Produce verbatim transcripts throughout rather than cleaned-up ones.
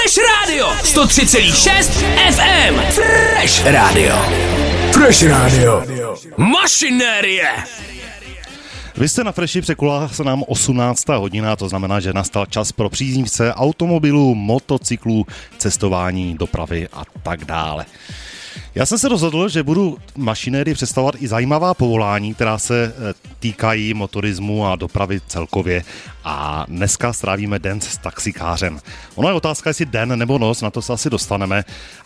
Fresh Radio sto tři celá šest ef em. Fresh Radio. Fresh Radio. Mašinérie. Vy jste na Freshi, překulá se nám osmnáctá hodina, to znamená, že nastal čas pro příznivce automobilů, motocyklů, cestování, dopravy a tak dále. Já jsem se rozhodl, že budu mašinérii představovat i zajímavá povolání, která se týkají motorismu a dopravy celkově. A dneska strávíme den s taxikářem. Ono je otázka, jestli den nebo noc, na to se asi dostaneme.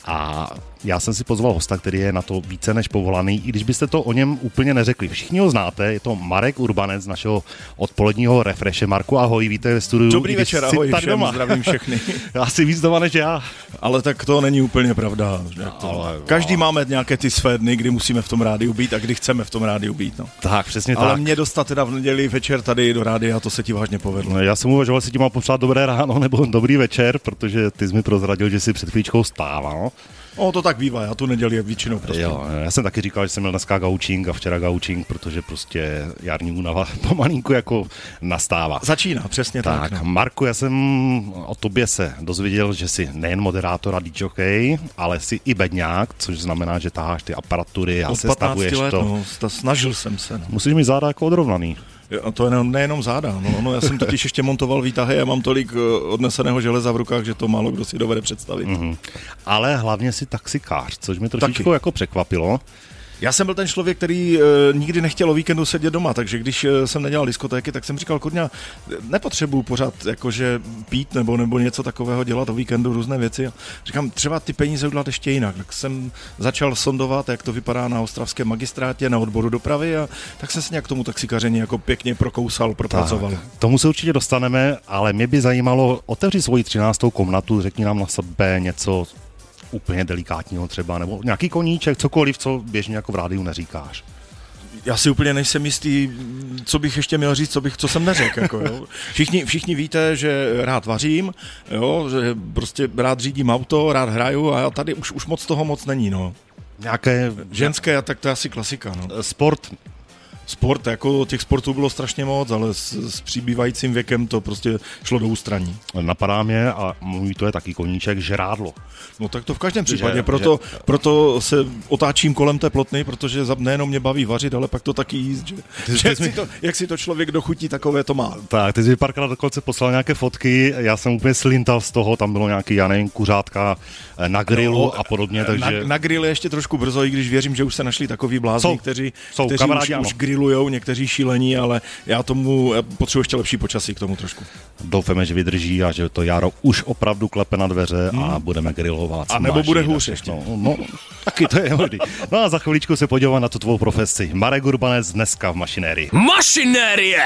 A já jsem si pozval hosta, který je na to více než povolaný, i když byste to o něm úplně neřekli. Všichni ho znáte, je to Marek Urbanec z našeho odpoledního refreshe. Marku, ahoj, víte ve studiu. Dobrý večer, ahoj všem, doma. Zdravím všechny. Asi víc doma než já. Ale tak to není úplně pravda. To... Ale, Každý máme nějaké ty své dny, kdy musíme v tom rádiu být a kdy chceme v tom rádiu být. No. Tak, přesně Ale tak. Ale mě dostat teda v neděli večer tady do rádia, to se ti vážně povedlo. Já jsem uvažoval, jestli ti mám popřát dobré ráno nebo dobrý večer, protože ty jsi mi prozradil, že jsi před chvíličkou stával. O, to tak bývá, já tu neděli většinou prostě. Jo, já jsem taky říkal, že jsem měl dneska gaučing a včera gaučing, protože prostě jarní únava pomalinku jako nastává. Začíná, přesně tak. Tak, no. Marku, já jsem o tobě se dozvěděl, že jsi nejen moderátor a dýdžokej, ale jsi i bedňák, což znamená, že taháš ty aparatury a Od se stavuješ let, to. No, to. Snažil jsem se. No. Musíš mít záda jako odrovnaný. A to je nejenom záda, no, no, já jsem totiž ještě montoval výtahy a mám tolik odneseného železa v rukách, že to málo kdo si dovede představit. Mm-hmm. Ale hlavně si taxikář, což mě trošičku Taky. jako překvapilo. Já jsem byl ten člověk, který e, nikdy nechtěl o víkendu sedět doma, takže když e, jsem nedělal diskotéky, tak jsem říkal, kurňa, nepotřebuju pořád jakože pít nebo, nebo něco takového dělat o víkendu, různé věci. A říkám, třeba ty peníze udělat ještě jinak. Tak jsem začal sondovat, jak to vypadá na ostravském magistrátě, na odboru dopravy a tak jsem se nějak k tomu taxikaření jako pěkně prokousal, propracoval. Tak, tomu se určitě dostaneme, ale mě by zajímalo, otevři svoji třináctou komnatu, řekni nám na sebe něco úplně delikátního třeba, nebo nějaký koníček, cokoliv, co běžně jako v rádiu neříkáš. Já si úplně nejsem jistý, co bych ještě měl říct, co, bych, co jsem neřekl. Jako, jo. Všichni, všichni víte, že rád vařím, jo, že prostě rád řídím auto, rád hraju a tady už, už moc toho moc není. No. Nějaké... Ženské, tak to je asi klasika. No. Sport. Sport, jako těch sportů bylo strašně moc, ale s, s přibývajícím věkem to prostě šlo do ústraní. Napadá mě, a můj to je taky koníček, žrádlo. No tak to v každém případě, že, proto, že... proto se otáčím kolem té plotny, protože nejenom mě baví vařit, ale pak to taky jíst, že, ty, že ty jak, si to, jak si to člověk dochutí, takové to má. Tak, ty jsi mi párkrát dokonce poslal nějaké fotky, já jsem úplně slintal z toho, tam bylo nějaký, já nevím, kuřátka na grilu no, a podobně, takže... Na, na grill je ještě trošku brzo, i když věřím, že už se našli takový blázni, jsou, kteří, jsou, kteří kamarádi, už, už grillujou, někteří šílení, ale já tomu já potřebuji ještě lepší počasí k tomu trošku. Doufáme, že vydrží a že to jaro už opravdu klepe na dveře hmm. a budeme grillovat. A nebo bude hůř ještě. No, no, taky to je hodný. No a za chviličku se podíváme na tu tvou profesi. Marek Urbanec dneska v mašinérii. Mašinérie!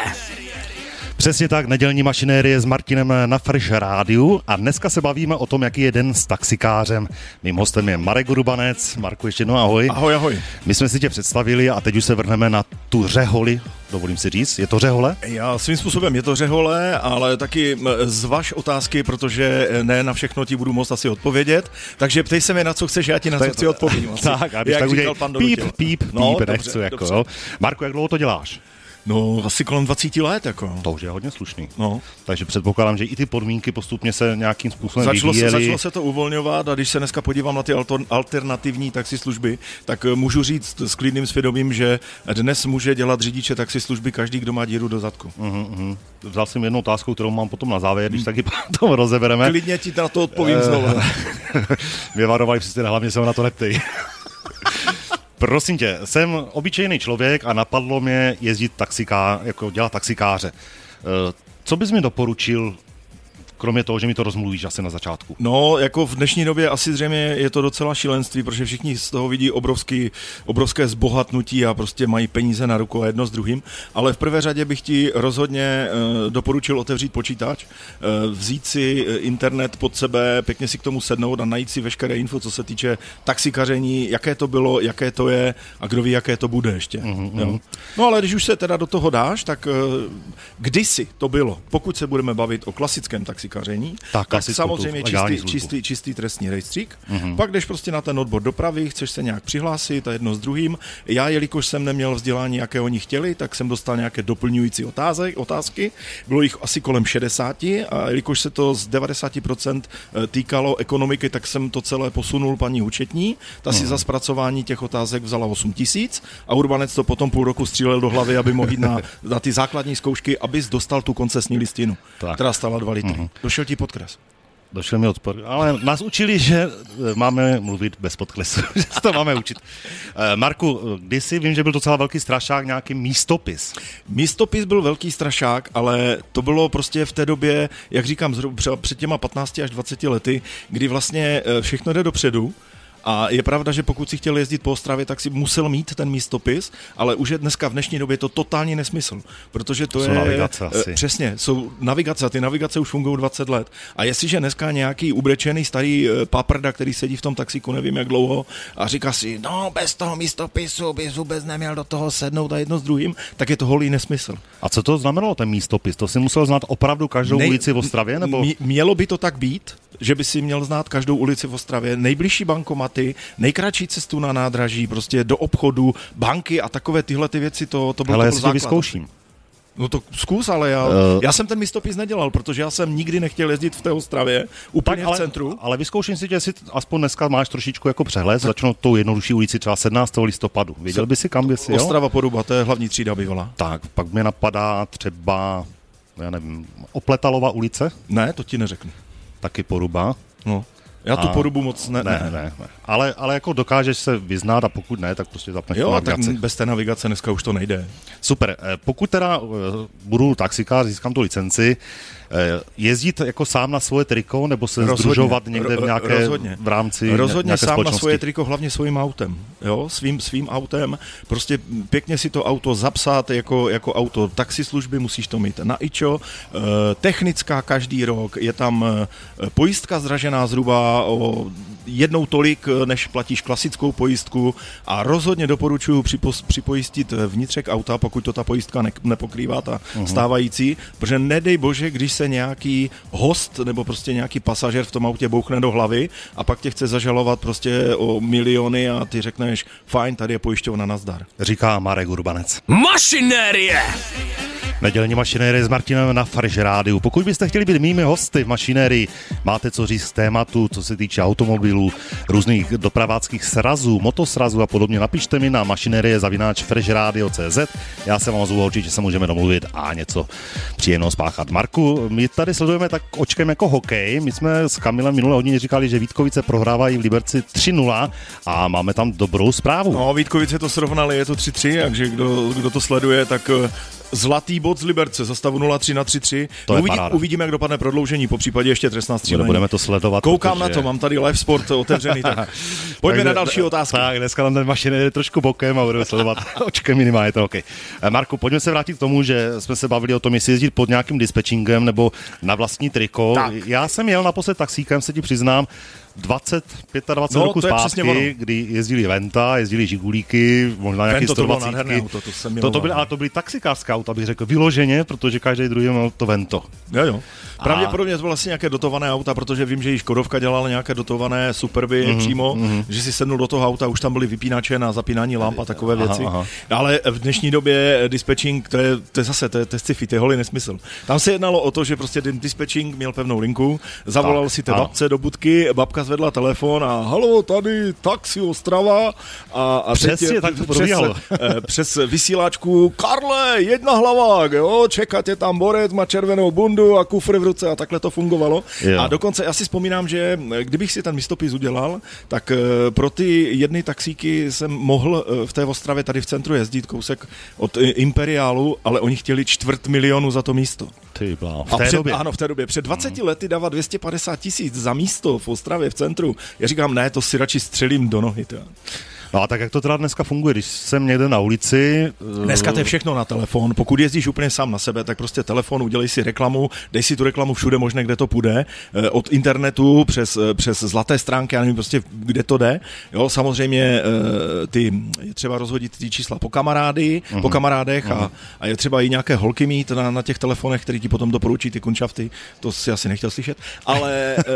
Přesně tak, nedělní mašinérie s Martinem na Fresh Rádiu a dneska se bavíme o tom, jaký je den s taxikářem. Mým hostem je Marek Urbanec. Marku, ještě jednou ahoj. Ahoj, ahoj. My jsme si tě představili a teď už se vrhneme na tu řeholi. Dovolím si říct, je to řehole? Já svým způsobem je to řehole, ale taky zvaž otázky, protože ne na všechno ti budu moct asi odpovědět, takže ptej se mi, na co chceš, já ti na co chci odpovím. Tak, a když tak udělej píp, píp, no, píp, nechci jako, jo. Marku, jak dlouho to děláš? No, asi kolem dvacet let, jako. To už je hodně slušný. No. Takže předpokládám, že i ty podmínky postupně se nějakým způsobem začalo vyvíjely. Se, začalo se to uvolňovat a když se dneska podívám na ty alternativní taxislužby, tak můžu říct s klidným svědomím, že dnes může dělat řidiče taxislužby každý, kdo má díru do zadku. Uh-huh, uh-huh. Vzal jsem jednu otázku, kterou mám potom na závěr, když taky to rozebereme. Klidně ti na to odpovím uh, znovu. Vyvarovali přesně, hlavně se ho na to neptej. Prosím tě, jsem obyčejný člověk a napadlo mě jezdit taxiká, jako dělat taxikáře. Co bys mi doporučil, kromě toho, že mi to rozmluvíš asi na začátku? No, jako v dnešní době asi zřejmě je to docela šílenství, protože všichni z toho vidí obrovský, obrovské zbohatnutí a prostě mají peníze na ruku a jedno s druhým, ale v prvé řadě bych ti rozhodně uh, doporučil otevřít počítač, uh, vzít si internet pod sebe, pěkně si k tomu sednout a najít si veškeré info, co se týče taxikaření, jaké to bylo, jaké to je a kdo ví, jaké to bude ještě. Mm-hmm. Jo? No ale když už se teda do toho dáš, tak uh, kdysi to bylo, pokud se budeme bavit o klasickém taxikaření, taxikaření, tak, tak samozřejmě čistý, čistý, čistý trestní rejstřík. Mm-hmm. Pak jdeš prostě na ten odbor dopravy, chceš se nějak přihlásit a jedno s druhým. Já, jelikož jsem neměl vzdělání, jaké oni chtěli, tak jsem dostal nějaké doplňující otázky. otázky. Bylo jich asi kolem šedesáti a jelikož se to z devadesát procent týkalo ekonomiky, tak jsem to celé posunul paní účetní. Ta si mm-hmm. za zpracování těch otázek vzala osm tisíc a Urbanec to potom půl roku střílel do hlavy, aby mohl jít na, na ty základní zkoušky, abys dostal tu koncesní listinu, tak. která stála dva litry. Mm-hmm. Došel ti podkres. Došel mi odpor, ale nás učili, že máme mluvit bez podklesu, že se to máme učit. Marku, kdysi vím, že byl docela velký strašák, nějaký místopis. Místopis byl velký strašák, ale to bylo prostě v té době, jak říkám, zhruba před těma patnácti až dvaceti lety, kdy vlastně všechno jde dopředu. A je pravda, že pokud si chtěl jezdit po Ostravě, tak si musel mít ten místopis, ale už je dneska v dnešní době to totální nesmysl, protože to jsou je... navigace asi. Přesně, jsou navigace, ty navigace už fungují dvacet let. A jestliže dneska nějaký ubrečený starý paprda, který sedí v tom taxíku, nevím jak dlouho, a říká si, no bez toho místopisu bys vůbec neměl do toho sednout a jedno s druhým, tak je to holý nesmysl. A co to znamenalo ten místopis? To si musel znát opravdu každou Nej... ulici v Ostravě? Nebo... Mělo by to tak být, že by si měl znát každou ulici v Ostravě, nejbližší bankomaty, nejkratší cestu na nádraží, prostě do obchodu, banky a takové tyhle ty věci, to, to bylo Ale to já si to vyzkouším. No to zkus, ale já, uh, já jsem ten místopis nedělal, protože já jsem nikdy nechtěl jezdit v té Ostravě, úplně tak, ale, v centru. Ale vyzkouším si tě, jestli aspoň dneska máš trošičku jako přehled, začnou tou jednodušší ulici třeba sednáctého listopadu. Věděl by si, kam by si, jo? Ostrava Poruba, to je hlavní třída bývala. Tak, pak mě napadá třeba, já nevím, Opletalova ulice? Ne, to ti neřeknu. Taky Poruba. No. Já tu a... Porubu moc ne... Ne, ne, ne. Ale, ale jako dokážeš se vyznát a pokud ne, tak prostě zapneš jo, navigaci. Jo, tak bez té navigace dneska už to nejde. Super. Pokud teda budu taxikář, získám tu licenci, jezdit jako sám na svoje triko, nebo se rozhodně, sdružovat někde v nějaké rozhodně. v rámci rozhodně nějaké sám na svoje triko, hlavně svým autem. Jo, svým, svým autem. Prostě pěkně si to auto zapsat jako, jako auto taxislužby, musíš to mít na ičo. Technická každý rok, je tam pojistka zdražená zhruba o jednou tolik, než platíš klasickou pojistku a rozhodně doporučuji připos, připojistit vnitřek auta, pokud to ta pojistka ne, nepokrývá, ta uh-huh. stávající, protože nedej bože, když se nějaký host nebo prostě nějaký pasažér v tom autě bouchne do hlavy a pak tě chce zažalovat prostě o miliony a ty řekneš, fajn, tady je pojišťovna, nazdar. Říká Marek Urbanec. Mašinérie! Nedělní mašinérie s Martinem na Fresh Rádiu. Pokud byste chtěli být mými hosty v mašinérii, máte co říct z tématu, co se týče automobilů, různých dopraváckých srazů, motosrazů a podobně, napište mi na mašinérie zavináč fresh radio tečka cé zet. Já se vám ozvu, určitě se můžeme domluvit a něco příjemného spáchat. Marku, my tady sledujeme tak očkem jako hokej. My jsme s Kamilem minulé hodině říkali, že Vítkovice prohrávají v Liberci tři nula a máme tam dobrou zprávu. No, Vítkovice to srovnali, je to tři tři, takže kdo, kdo to sleduje, tak zlatý bod z Liberce za stavu nula tři na tři tři. To Uvidí, je uvidíme, jak dopadne prodloužení, po případě ještě trestná střílení. Budeme to sledovat. Koukám protože... na to, mám tady live sport otevřený, tak pojďme na další otázky. Tak, dneska nám ten mašinér je trošku bokem a budeme sledovat očkem minimálně to, okay. Marku, pojďme se vrátit k tomu, že jsme se bavili o tom, jestli jezdit pod nějakým dispečingem nebo na vlastní triko. Tak. Já jsem jel naposled taxíkem, se ti přiznám, dvacet, dvacet pět no, roku zpátky, kdy jezdili Venta, jezdili Žigulíky, možná nějaký sto dvacet. To, to, jsem to, to byly, ale to byly taxikářská auta, bych řekl, vyloženě, protože každý druhý měl to Vento. Jo, jo. Pravděpodobně to bylo vlastně nějaké dotované auta, protože vím, že i Škodovka dělala nějaké dotované Superby mm-hmm, přímo, mm-hmm. že si sednul do toho auta, už tam byly vypínače na zapínání lamp a takové aha, věci. Aha. Ale v dnešní době dispečing, to je, to je zase, to je, to je sci-fi, to je holý nesmysl. Tam se jednalo o to, že prostě ten dispečing měl pevnou linku, zavolal tak, si té babce do budky, babka zvedla telefon a halo, tady taxi Ostrava a, a přesně, tak to probíhalo. Přes, přes vysílačku Karle, jedna hlavák, jo, čekat je tam borec, má červenou bundu a kufr v ruce a takhle to fungovalo. Jo. A dokonce já si vzpomínám, že kdybych si ten místopis udělal, tak pro ty jedny taxíky jsem mohl v té Ostravě tady v centru jezdit kousek od Imperiálu, ale oni chtěli čtvrt milionu za to místo. Ty blá, v té té před, době. Ano, v té době. Před dvaceti lety dávat dvě stě padesát tisíc za místo v Ostravě v centru. Já říkám, ne, to si radši střelím do nohy. Tě. No a tak jak to teda dneska funguje, když jsem někde na ulici... Dneska to je všechno na telefon. Pokud jezdíš úplně sám na sebe, tak prostě telefon, udělej si reklamu, dej si tu reklamu všude možné, kde to půjde, od internetu přes, přes zlaté stránky, já nevím prostě, kde to jde. Jo, samozřejmě ty, je třeba rozhodit ty čísla po kamarády, uh-huh. po kamarádech uh-huh. a, a je třeba i nějaké holky mít na, na těch telefonech, který ti potom doporučí ty kunšafty, to si asi nechtěl slyšet, ale e,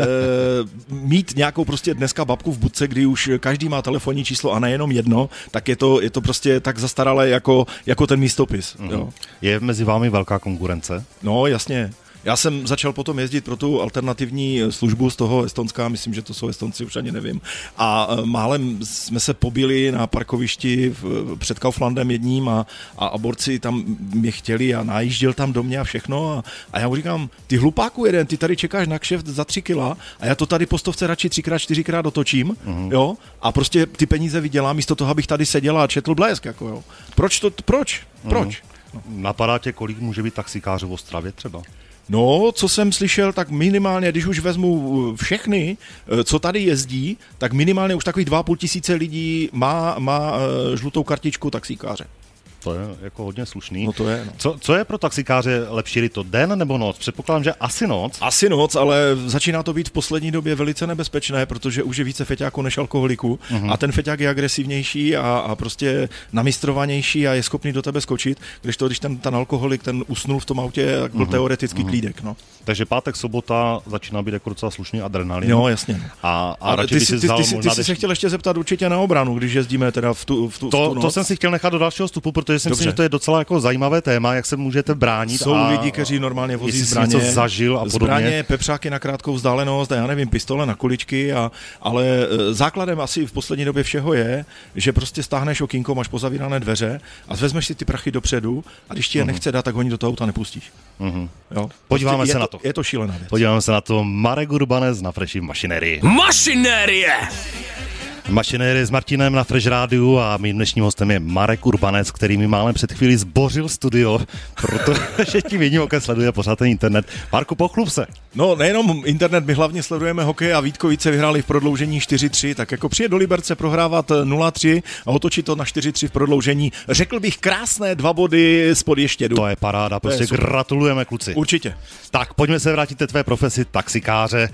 mít nějakou prostě dneska babku v budce, kdy už každý má telefonní číslo a nejenom jedno, tak je to, je to prostě tak zastaralé jako, jako ten místopis. Uh-huh. Jo. Je mezi vámi velká konkurence? No, jasně. Já jsem začal potom jezdit pro tu alternativní službu z toho Estonska, myslím, že to jsou Estonci, už ani nevím. A málem jsme se pobili na parkovišti v, před Kauflandem jedním a, a, a borci tam mě chtěli a najížděl tam do mě a všechno. A, a já mu říkám, ty hlupáku jeden, ty tady čekáš na kšeft za tři kila a já to tady po stovce radši třikrát, čtyřikrát otočím, uh-huh. jo, a prostě ty peníze vydělám místo toho, abych tady seděl a četl Blesk, jako jo. Proč to, proč, proč? Uh-huh. No. Napadá tě, kolik může být taxikářů v Ostravě třeba? No, co jsem slyšel, tak minimálně, když už vezmu všechny, co tady jezdí, tak minimálně už takových dva a půl tisíce lidí má, má žlutou kartičku taxikáře. To je jako hodně slušný. No to je, no. Co, co je pro taxikáře lepší, to den nebo noc? Předpokládám, že asi noc. Asi noc, ale začíná to být v poslední době velice nebezpečné, protože už je více feťáků než alkoholiků uh-huh. a ten feťák je agresivnější a, a prostě namistrovanější a je schopný do tebe skočit, když to, když ten, ten alkoholik ten usnul v tom autě, tak byl uh-huh. teoreticky uh-huh. klídek. No. Takže pátek, sobota začíná být jako docela slušný adrenalin. Jo, jasně. A, a, a radši ty, by si, si ty, vzal ty, ty, ty jsi se chtěl ještě zeptat určitě na obranu, když jezdíme teda v tu, v tu, to, v tu noc. To jsem si chtěl nechat do dalšího vstupu, protože si myslím, že to je docela jako zajímavé téma, jak se můžete bránit. Jsou a lidi, kteří normálně vozí zbraně, něco zažil a podobně. Zbraně, pepřáky na krátkou vzdálenost, a já nevím, pistole na kuličky, a, ale základem asi v poslední době všeho je, že prostě stáhneš okýnko, máš pozavírané dveře a vezmeš si ty prachy dopředu a když ti je uh-huh. nechce dát, tak ho ani do toho auta nepustíš. Uh-huh. Jo? Podíváme prostě se je na to. Je to šílená věc. Podíváme se na to. Marek Urbanec na Freši Mašinérii. Mašinérie! Mašinérie s Martinem na Fresh Rádiu a mým dnešním hostem je Marek Urbanec, který mi málem před chvílí zbořil studio, protože tím jedním okem sleduje pořád ten internet. Marku, pochlup se. No, nejenom internet, my hlavně sledujeme hokej a Vítkovice vyhráli v prodloužení čtyři tři, tak jako přijet do Liberce prohrávat nula tři a otočit to na čtyři tři v prodloužení. Řekl bych krásné dva body spod Ještědu. To je paráda, prostě je gratulujeme, kluci. Určitě. Tak, pojďme se vrátit ke tvé profesi taxikáře.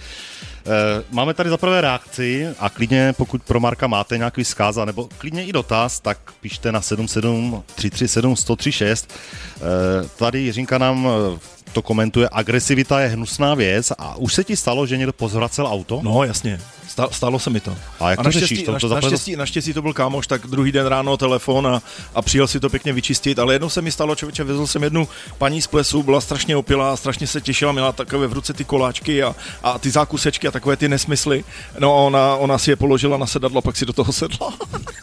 Máme tady zaprvé reakci a klidně, pokud pro Marka máte nějaký vzkaz, nebo klidně i dotaz, tak píšte na sedm sedm tři tři sedm sto třicet šest. Tady Jiřinka nám to komentuje, agresivita je hnusná věc a už se ti stalo, že někdo pozvracel auto? No, jasně. Stalo se mi to. A jak to naštěstí, řešíš? To, to naštěstí, naštěstí to byl kámoš, tak druhý den ráno telefon a, a přijel si to pěkně vyčistit, ale jednou se mi stalo, člověče, vezl jsem jednu paní z plesu, byla strašně opilá, strašně se těšila, měla takové v ruce ty koláčky a, a ty zákusečky a takové ty nesmysly. No ona, ona si je položila na sedadlo, pak si do toho sedla.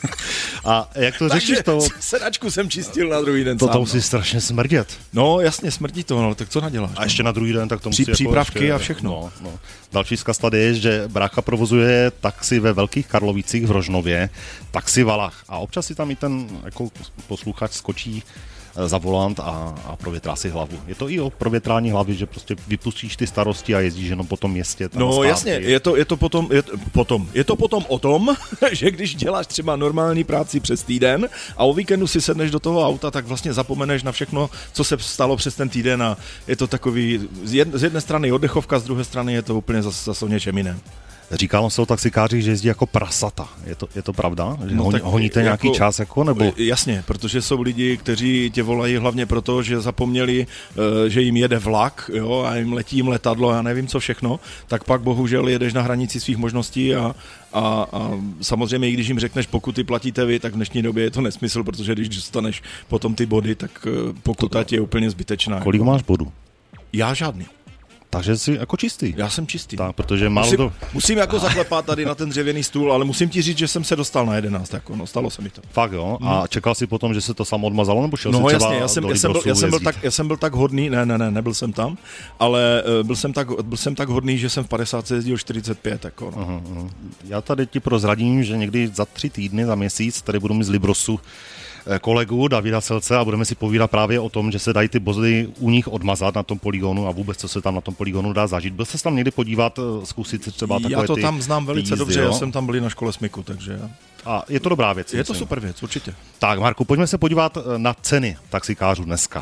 A jak to řešíš? To... Sedačku jsem čistil na druhý den to, sám. To musí no. strašně smrdět. No jasně, smrdí to, no, tak co naděláš? A ještě na druhý den, tak to musí Při, přípravky jako ještě, a všechno. No, no. Další vzkaz tady je, že brácha provozuje taxi ve Velkých Karlovicích v Rožnově, taxi Valach. A občas si tam i ten jako posluchač skočí za volant a, a provětrá si hlavu. Je to i o provětrání hlavy, že prostě vypustíš ty starosti a jezdíš jenom po tom městě. No jasně, je to, je to potom, je to, potom, je to potom o tom, že když děláš třeba normální práci přes týden a o víkendu si sedneš do toho auta, tak vlastně zapomeneš na všechno, co se stalo přes ten týden a je to takový, z jedné strany oddechovka, z druhé strany je to úplně zase, zase o něčem jiném. Říkalo se o taxikářích, že jezdí jako prasata. Je to, je to pravda? Že no, honí, honíte jako, nějaký čas? Jako, nebo? Jasně, protože jsou lidi, kteří tě volají hlavně proto, že zapomněli, že jim jede vlak, jo, a jim letí jim letadlo, já nevím co všechno, tak pak bohužel jedeš na hranici svých možností a, a, a samozřejmě i když jim řekneš, pokuty platíte vy, tak v dnešní době je to nesmysl, protože když dostaneš potom ty body, tak pokuta ti je úplně zbytečná. Kolik máš bodů? Já žádný. Takže jsi jako čistý. Já jsem čistý. Tak, protože málo musím, to... musím jako zaklepat tady na ten dřevěný stůl, ale musím ti říct, že jsem se dostal na jedenáct, jako, no, stalo se mi to. Fakt jo? A hmm. čekal jsi potom, že se to samo odmazalo, nebo šel no, jsi třeba jasně, já jsem, do já jsem, byl, já, jsem byl tak, jezdit? já jsem byl tak hodný, ne, ne, ne, nebyl jsem tam, ale byl jsem tak, byl jsem tak hodný, že jsem v padesát jezdil čtyřicet pět, jako, no. uh-huh, uh-huh. Já tady ti prozradím, že někdy za tři týdny, za měsíc, tady budu mít z Librosu kolegu Davida Selce a budeme si povídat právě o tom, že se dají ty bozy u nich odmazat na tom polygonu a vůbec, co se tam na tom polygonu dá zažít. Byl se tam někdy podívat, zkusit si třeba takové ty Já to tam znám velice jízdy, dobře, jo? já jsem tam byl na škole smyku, takže... A je to dobrá věc. Je to myslím. super věc, určitě. Tak, Marku, pojďme se podívat na ceny taxikářů dneska.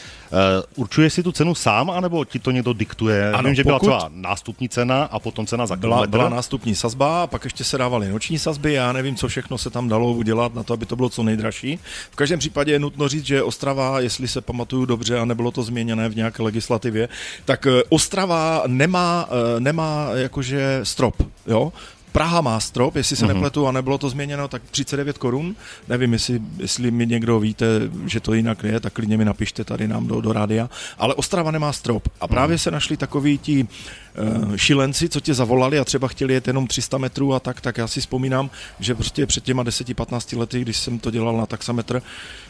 Uh, určuješ si tu cenu sám, anebo ti to někdo diktuje? Ano, Vím, že pokud... byla třeba nástupní cena a potom cena za byla, kilometr. byla nástupní sazba a pak ještě se dávaly noční sazby. Já nevím, co všechno se tam dalo udělat na to, aby to bylo co nejdražší. V každém případě je nutno říct, že Ostrava, jestli se pamatuju dobře a nebylo to změněné v nějaké legislativě, tak Ostrava nemá, nemá jakože strop, jo? Praha má strop, jestli se mm-hmm. nepletu a nebylo to změněno, tak třicet devět korun. Nevím, jestli, jestli mi někdo víte, že to jinak je, tak klidně mi napište tady nám do, do rádia. Ale Ostrava nemá strop. A právě mm-hmm. se našli takoví ti uh, šilenci, co tě zavolali a třeba chtěli jet jenom tři sta metrů a tak, tak já si vzpomínám, že prostě před těma deset patnáct lety, když jsem to dělal na taxametr,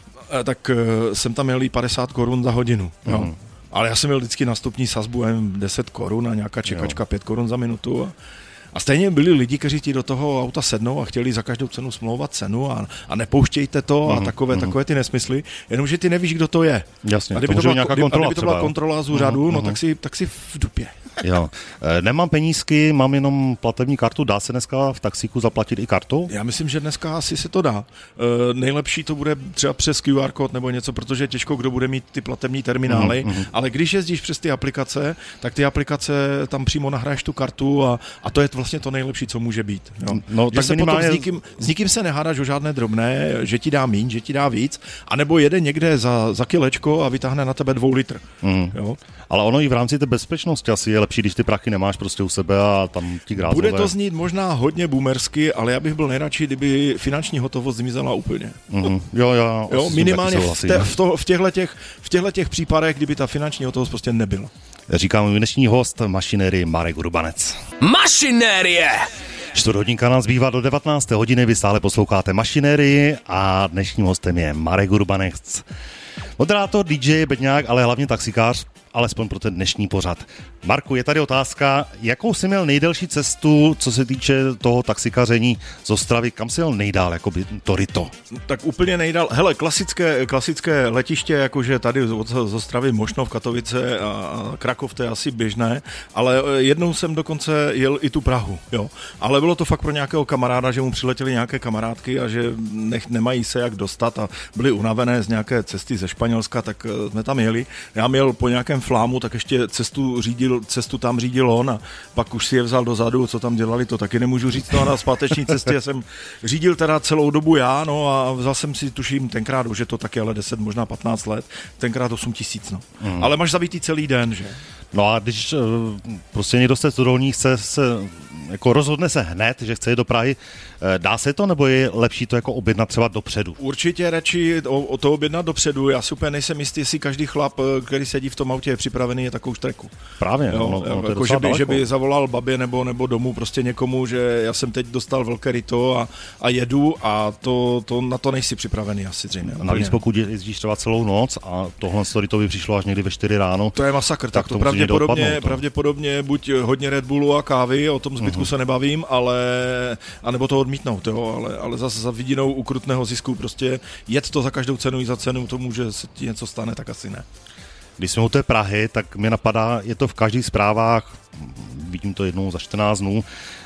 tak uh, jsem tam jel i padesát korun za hodinu. Mm-hmm. Jo. Ale já jsem měl vždycky nástupní sazbu jen deset korun a nějaká čekačka jo. pět korun za minutu. A A stejně byli lidi, kteří ti do toho auta sednou a chtěli za každou cenu smlouvat cenu a, a nepouštějte to mm, a takové, mm. takové ty nesmysly, jenomže ty nevíš, kdo to je. Jasně, a kdyby to, to, byla, nějaká kdy, kontrola, a kdyby to byla třeba, kontrola z úřadu, mm, no mm. tak si, tak si v dupě. Jo. Nemám penízky, mám jenom platební kartu, dá se dneska v taxíku zaplatit i kartou? Já myslím, že dneska asi se to dá. E, nejlepší to bude třeba přes Q R kód nebo něco, protože těžko kdo bude mít ty platební terminály, mm, mm. ale když jezdíš přes ty aplikace, tak ty aplikace tam přímo nahraješ tu kartu a, a to je vlastně to nejlepší, co může být. Jo. No, že tak se minimálně... potom s nikým, s nikým se nehádáš o žádné drobné, že ti dá míň, že ti dá víc, anebo jede někde za, za kilečko a vytáhne na tebe dvou litr. Mm. Jo. Ale ono i v rámci té bezpečnosti asi je lepší, když ty prachy nemáš prostě u sebe a tam ti grázové. Bude to znít možná hodně boomersky, ale já bych byl nejradši, kdyby finanční hotovost zmizela úplně. Mm-hmm. Jo, jo, jo, minimálně v, te, v, to, v, těchto těch, v těchto těch případech, kdyby ta finanční hotovost prostě nebyla. Říkám dnešní host mašinérie Marek Urbanec. Mašinérie! Čtvrthodinka nás bývá do devatenácté hodiny, vy stále posloucháte Mašinérii a dnešním hostem je Marek Urbanec. Moderátor, dý džej, bedňák, ale hlavně taxikář, alespoň pro ten dnešní pořad. Marku, je tady otázka, jakou jsi měl nejdelší cestu, co se týče toho taxikaření z Ostravy, kam jsi jel nejdál, jakoby to ryto? Tak úplně nejdál, hele, klasické, klasické letiště, jakože tady z Ostravy, Mošnov, Katovice a Krakov, to je asi běžné, ale jednou jsem dokonce jel i tu Prahu, jo. Ale bylo to fakt pro nějakého kamaráda, že mu přiletěly nějaké kamarádky a že nech, nemají se jak dostat a byli unavené z nějaké cesty ze Španělska, tak jsme tam jeli. Já měl po nějakém flámu, tak ještě cestu řídil, cestu tam řídil on a pak už si je vzal dozadu, co tam dělali, to taky nemůžu říct, no a na zpáteční cestě jsem řídil teda celou dobu já, no a vzal jsem si, tuším, tenkrát, už je to taky ale deset, možná patnáct let, tenkrát osm tisíc, no. Mm. Ale máš zabitý celý den, že? No a když prostě někdo se z chce se, jako rozhodne se hned, že chce jít do Prahy, dá se to, nebo je lepší to jako objednat třeba dopředu? Určitě radši o, o to objednat dopředu. Já si úplně nejsem jistý, jestli každý chlap, který sedí v tom autě, je připravený je takovou štreku. Právě. Jo, no, no, jako, že, by, že by zavolal babě nebo, nebo domů prostě někomu, že já jsem teď dostal velké ryto a, a jedu a to, to, na to nejsi připravený asi zřejmě. Navíc pokud jezdíš třeba celou noc a tohle to by přišlo až někdy ve čtyři ráno. To je masakr, tak, tak to, to pravděpodobně, pravděpodobně buď hodně Red Bullu a kávy, o tom zbytku uh-huh. se nebavím, ale anebo to odmítnout, jo, ale, ale zase za vidinou ukrutného zisku prostě jet to za každou cenu i za cenu tomu, že se ti něco stane, tak asi ne. Když jsme u té Prahy, tak mi napadá, je to v každých zprávách, vidím to jednou za čtrnáct dnů,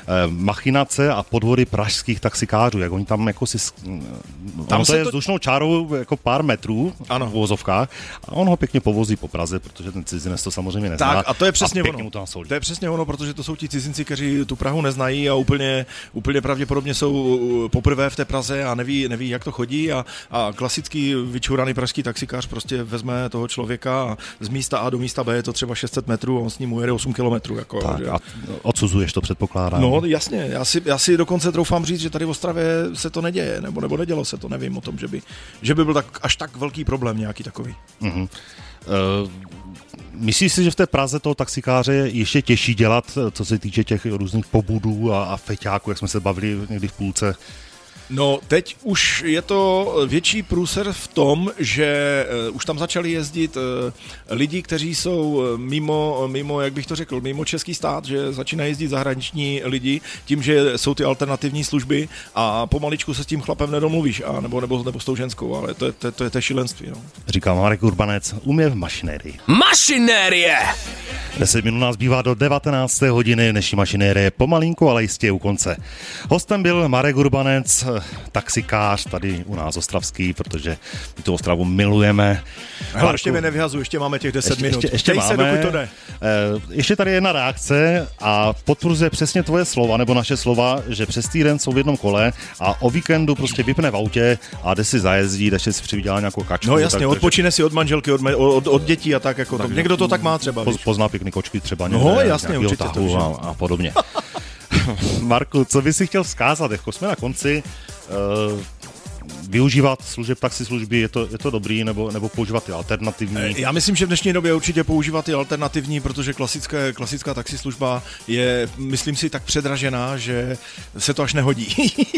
machinace a podvody pražských taxikářů, jak oni tam jako si... Tam to je to... vzdušnou čárou jako pár metrů ano. v vozovkách a on ho pěkně povozí po Praze, protože ten cizinec to samozřejmě nezná. Tak a to je přesně ono. To, to je přesně ono, protože to jsou ti cizinci, kteří tu Prahu neznají a úplně, úplně pravděpodobně jsou poprvé v té Praze a neví, neví jak to chodí a, a klasický vyčuraný pražský taxikář prostě vezme toho člověka a z místa A do místa B je to třeba šest set metrů a on s ním ujede osm kilometrů. Jako, tak, a odsuzuješ to, předpokládám. No jasně, já si, já si dokonce troufám říct, že tady v Ostravě se to neděje, nebo, nebo nedělo se to, nevím o tom, že by, že by byl tak, až tak velký problém nějaký takový. Uh-huh. Uh, myslíš si, že v té Praze toho taxikáře je ještě těžší dělat, co se týče těch různých pobudů a, a feťáků, jak jsme se bavili někdy v půlce? No, teď už je to větší průser v tom, že uh, už tam začali jezdit uh, lidi, kteří jsou mimo, mimo, jak bych to řekl, mimo český stát, že začínají jezdit zahraniční lidi tím, že jsou ty alternativní služby a pomaličku se s tím chlapem nedomluvíš, a nebo, nebo, nebo s tou ženskou, ale to je, to, to je, to je šílenství. No. Říká Marek Urbanec, umě v mašinérii. Mašinérie! deset minut nás bývá do devatenácté hodiny, dnešní mašinérie pomalinku, ale jistě u konce. Hostem byl Marek Urbanec, taxikář tady u nás ostravský, protože my tu Ostravu milujeme. Hele, ještě mě nevyhazuj, ještě máme těch deset ještě, minut. Ještě, ještě máme. Se, dokud to jde. Ještě tady jedna reakce a potvrzuje přesně tvoje slova, nebo naše slova, že přes týden jsou v jednom kole a o víkendu prostě vypne v autě a jde si zajezdí, jde si přivydělá nějakou kačku. No jasně, tak, odpočine takže... si od manželky, od, od, od dětí a tak. Jako tak to. Někdo to tak má třeba. Poz, pozná pěkný kočky třeba někde, no jasně, určitě tahu a, a podobně. Marku, co bys si chtěl vzkázat? Jako jsme na konci. Uh, využívat služeb taxislužby, je to, je to dobrý, nebo, nebo používat ty alternativní? Já myslím, že v dnešní době určitě používat ty alternativní, protože klasické, klasická taxislužba je, myslím si, tak předražená, že se to až nehodí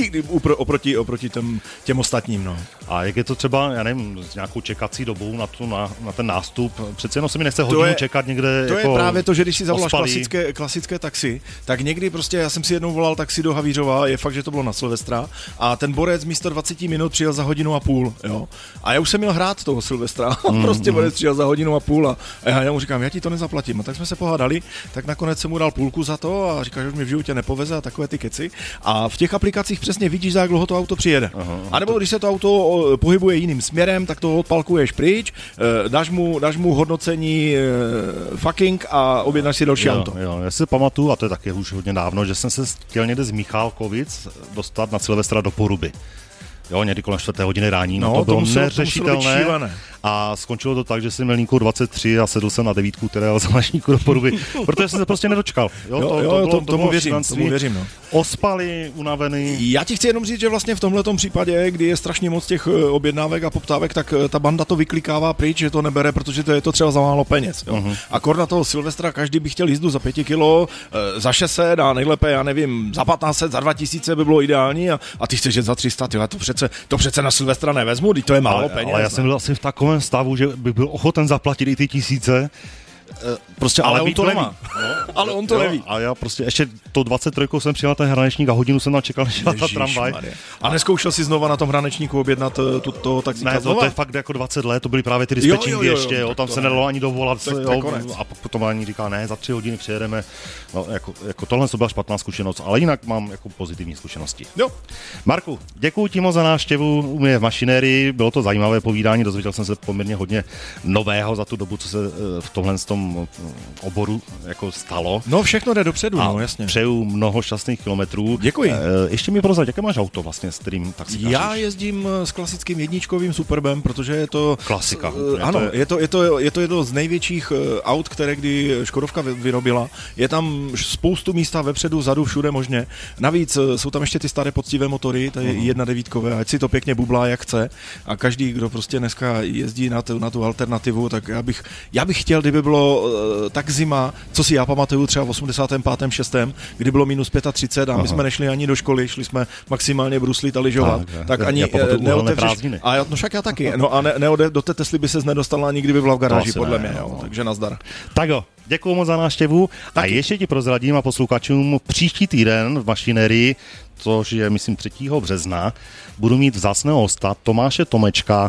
oproti, oproti těm, těm ostatním. No. A jak je to třeba, já nevím, s nějakou čekací dobou na, tu, na, na ten nástup? Přece jenom se mi nechce hodinu je, čekat někde. To jako je právě to, že když si zavoláš klasické, klasické taxi, tak někdy prostě, já jsem si jednou volal taxi do Havířova, je fakt, že to bylo na Silvestra, a ten borec místo dvacet minut přijel za hodinu a půl, jo. A já už jsem měl hrát toho Silvestra, mm, prostě mm. borec přijel za hodinu a půl a, a já mu říkám, já ti to nezaplatím. A tak jsme se pohádali, tak nakonec jsem mu dal půlku za to a říká, že už mě v životě nepoveze a takové ty keci. A v těch aplikacích přesně vidíš, za jak dlouho to auto přijede. Aha, a nebo když se to auto pohybuje jiným směrem, tak to odpalkuješ pryč, dáš mu, dáš mu hodnocení fucking a objednáš si další jo, auto. Jo, já si pamatuju, a to je taky už hodně dávno, že jsem se chtěl někde z Michálkovic dostat na Silvestra do Poruby. Jo, někdy kolem čtvrté hodiny rání, no, no to bylo muselo, neřešitelné. To a skončilo to tak, že jsem měl linku dvacet tři a sedl jsem na devítku, která jel za Mašníku do Poruby, protože jsem se prostě nedočkal. Jo, jo, to, jo, to, bylo, to, to tomu, věřím, tomu věřím. No. Ospalý, unavený. Já ti chci jenom říct, že vlastně v tomhletom případě, kdy je strašně moc těch objednávek a poptávek, tak ta banda to vyklikává pryč, že to nebere, protože to je to třeba za málo peněz. Jo. Uh-huh. Akor na toho Silvestra každý by chtěl jízdu za pěti kilo, za šest set a nejlépe, já nevím, za patnáct set, za dva tisíce by bylo ideální a, a ty chceš jet za tři sta, tyhle, to přece, to přece na Silvestra nevezmu, teď to je málo ale, peněz. Ale já jsem byl asi v takovém stavu, že bych byl ochoten zaplatit i ty tisíce. Prostě, ale, ale on to neví. nemá. No, ale on to jo, neví. A já prostě ještě to dvacet tři jsem přijel na ten hranečník a hodinu jsem tam čekal, než ta tramvaj. A neskoušel si znova na tom hranečníku objednat tu, to taxíka? Ne, to, to je fakt jako dvacet let, to byly právě ty dispečingy ještě, jo, tam se nedalo ani dovolat. Jo, a potom ani říká, ne, za tři hodiny přijedeme. No, jako, jako tohle to byla špatná zkušenost, ale jinak mám jako pozitivní zkušenosti. Jo. Marku, děkuji ti moc za návštěvu u mě v mašinérii, bylo to zajímavé povídání, dozvěděl jsem se poměrně hodně nového za tu dobu, co se v tomhle tom oboru jako stalo. No všechno jde dopředu, a no jasně. Přeju mnoho šťastných kilometrů. Děkuji. E, ještě mi prozrať, jaké máš auto vlastně, s kterým taxikáříš? Já jezdím s klasickým jedničkovým Superbem, protože je to... Klasika. Uh, ano, to je... Je, to, je, to, je to jedno z největších aut, které kdy Škodovka vyrobila. Je tam spoustu místa vepředu, vzadu, všude možně. Navíc jsou tam ještě ty staré poctivé motory, to je uh-huh. jedna devítkové, ať si to pěkně bublá jak chce. A každý, kdo prostě dneska jezdí na tu, na tu alternativu, tak já bych, já bych chtěl, kdyby bylo uh, tak zima, co si já pamatuju třeba v osmdesátém pátém šestém, kdy bylo minus třicet pět a my Aha. jsme nešli ani do školy, šli jsme maximálně bruslit a lyžovat. Tak, tak já, ani neotevřeš. A já, no však já taky. No a ne, ne, do té Tesly by ses nedostala ani kdyby byla v garáži, podle ne, mě. Jo. Takže nazdar. Tak jo, děkuju moc za návštěvu. A ještě ti prozradím a posluchačům, příští týden v mašinérii, což je, myslím, třetího března, budu mít vzácného hosta Tomáše Tomečka,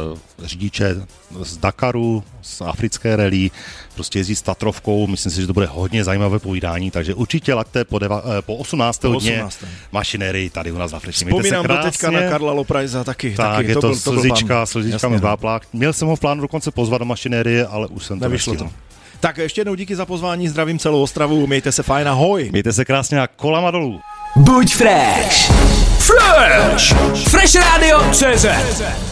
řidiče z Dakaru, z africké rally, prostě jezdí s Tatrovkou, myslím si, že to bude hodně zajímavé povídání, takže určitě laďte po, deva, po osmnácté dně mašinérii tady u nás na Freši. Vzpomínám do teďka na Karla Loprajza taky. Tak, taky. je to, to, byl, slzička, slzička mi váplák. Měl jsem ho v plánu dokonce pozvat do mašinérie, ale už jsem to nevyšlo to. Tak ještě jednou díky za pozvání, zdravím celou Ostravu, mějte se fajn, ahoj. Mějte se krásně a kolama dolů. Buď fresh. Fresh! Fresh Radio C Z.